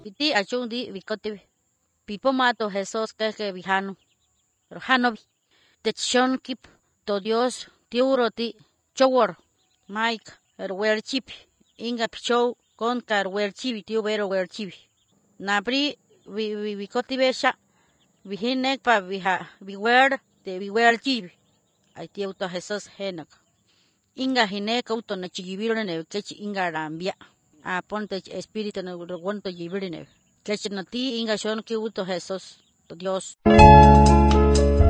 Piti achundi bikotibi. Pipomato Jesús que vijano. Rojanobi. Techon kip to Dios tiuroti chowor. Mike erwer chip. Inga pichow con carwer chibi tiubero wer chibi. Napri bikotibesha. Vihinek pa biwer de biwer chibi. Ay tiuto Jesús henak. Inga hinek auto na chigibiro ne kechi inga rambia. A ponte espíritu no wonto yibirine. Kechi na ti inga shon ki uto Jesús to Dios.